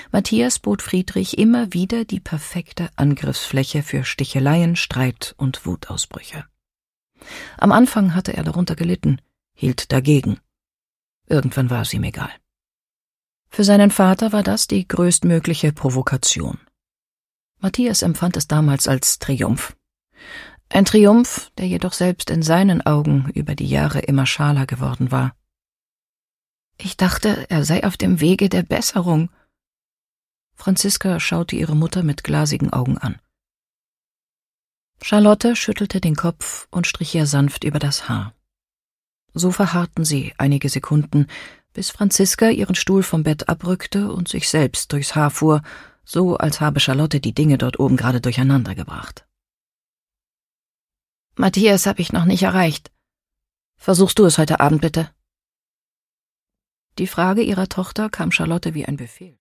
Matthias bot Friedrich immer wieder die perfekte Angriffsfläche für Sticheleien, Streit und Wutausbrüche. Am Anfang hatte er darunter gelitten, hielt dagegen. Irgendwann war es ihm egal. Für seinen Vater war das die größtmögliche Provokation. Matthias empfand es damals als Triumph. Ein Triumph, der jedoch selbst in seinen Augen über die Jahre immer schaler geworden war. »Ich dachte, er sei auf dem Wege der Besserung.« Franziska schaute ihre Mutter mit glasigen Augen an. Charlotte schüttelte den Kopf und strich ihr sanft über das Haar. So verharrten sie einige Sekunden, bis Franziska ihren Stuhl vom Bett abrückte und sich selbst durchs Haar fuhr, so als habe Charlotte die Dinge dort oben gerade durcheinander gebracht. »Matthias habe ich noch nicht erreicht. Versuchst du es heute Abend bitte?« Die Frage ihrer Tochter kam Charlotte wie ein Befehl.